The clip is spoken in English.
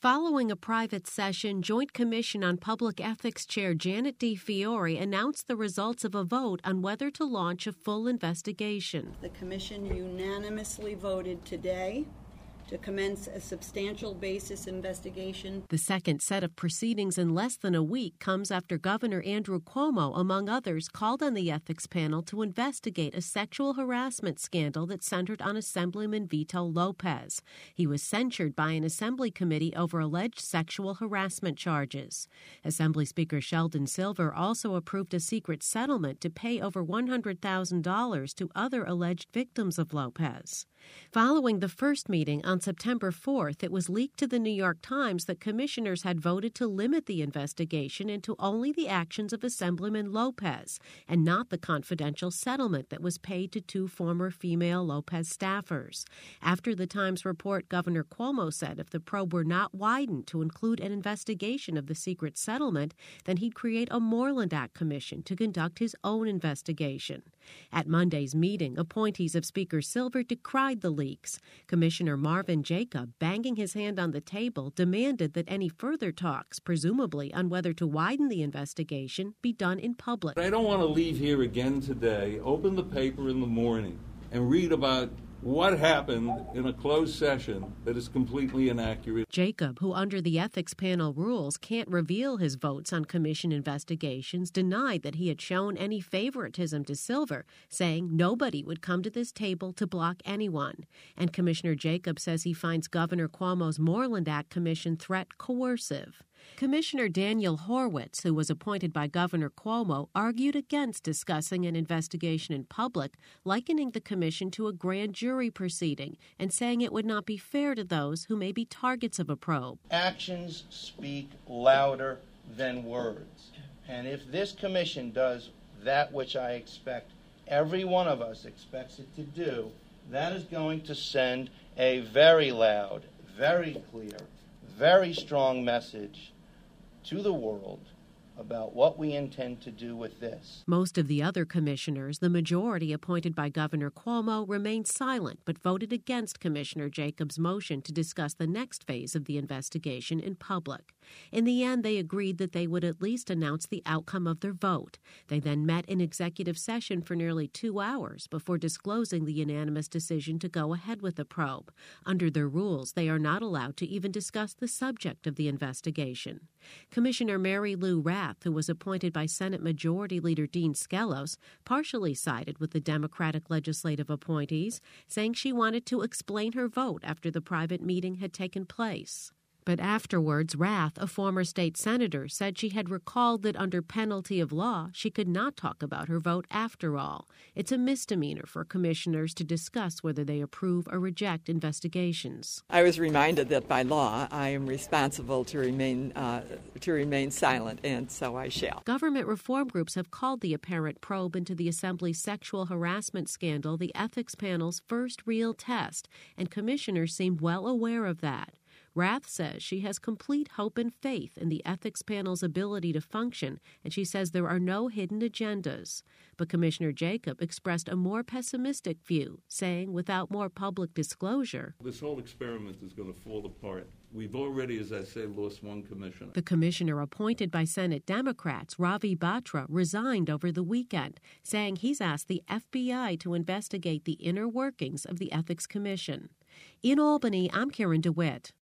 Following a private session, Joint Commission on Public Ethics Chair Janet D. Fiore announced the results of a vote on whether to launch a full investigation. The Commission unanimously voted today to commence a substantial basis investigation. The second set of proceedings in less than a week comes after Governor Andrew Cuomo, among others, called on the ethics panel to investigate a sexual harassment scandal that centered on Assemblyman Vito Lopez. He was censured by an Assembly committee over alleged sexual harassment charges. Assembly Speaker Sheldon Silver also approved a secret settlement to pay over $100,000 to other alleged victims of Lopez. Following the first meeting on September 4th, it was leaked to the New York Times that commissioners had voted to limit the investigation into only the actions of Assemblyman Lopez and not the confidential settlement that was paid to two former female Lopez staffers. After the Times report, Governor Cuomo said if the probe were not widened to include an investigation of the secret settlement, then he'd create a Moreland Act commission to conduct his own investigation. At Monday's meeting, appointees of Speaker Silver decried the leaks. Commissioner Marvin Jacob, banging his hand on the table, demanded that any further talks, presumably on whether to widen the investigation, be done in public. I don't want to leave here again today, open the paper in the morning, and read about what happened in a closed session that is completely inaccurate. Jacob, who under the ethics panel rules can't reveal his votes on commission investigations, denied that he had shown any favoritism to Silver, saying nobody would come to this table to block anyone. And Commissioner Jacob says he finds Governor Cuomo's Moreland Act commission threat coercive. Commissioner Daniel Horwitz, who was appointed by Governor Cuomo, argued against discussing an investigation in public, likening the commission to a grand jury proceeding and saying it would not be fair to those who may be targets of a probe. Actions speak louder than words. And if this commission does that which I expect every one of us expects it to do, that is going to send a very loud, very clear, very strong message to the world about what we intend to do with this. Most of the other commissioners, the majority appointed by Governor Cuomo, remained silent but voted against Commissioner Jacobs' motion to discuss the next phase of the investigation in public. In the end, they agreed that they would at least announce the outcome of their vote. They then met in executive session for nearly 2 hours before disclosing the unanimous decision to go ahead with the probe. Under their rules, they are not allowed to even discuss the subject of the investigation. Commissioner Mary Lou Rath, who was appointed by Senate Majority Leader Dean Skelos, partially sided with the Democratic legislative appointees, saying she wanted to explain her vote after the private meeting had taken place. But afterwards, Rath, a former state senator, said she had recalled that under penalty of law, she could not talk about her vote after all. It's a misdemeanor for commissioners to discuss whether they approve or reject investigations. I was reminded that by law, I am responsible to remain silent, and so I shall. Government reform groups have called the apparent probe into the Assembly's sexual harassment scandal the ethics panel's first real test, and commissioners seem well aware of that. Rath says she has complete hope and faith in the ethics panel's ability to function, and she says there are no hidden agendas. But Commissioner Jacob expressed a more pessimistic view, saying without more public disclosure, this whole experiment is going to fall apart. We've already, as I say, lost one commissioner. The commissioner appointed by Senate Democrats, Ravi Batra, resigned over the weekend, saying he's asked the FBI to investigate the inner workings of the Ethics Commission. In Albany, I'm Karen DeWitt.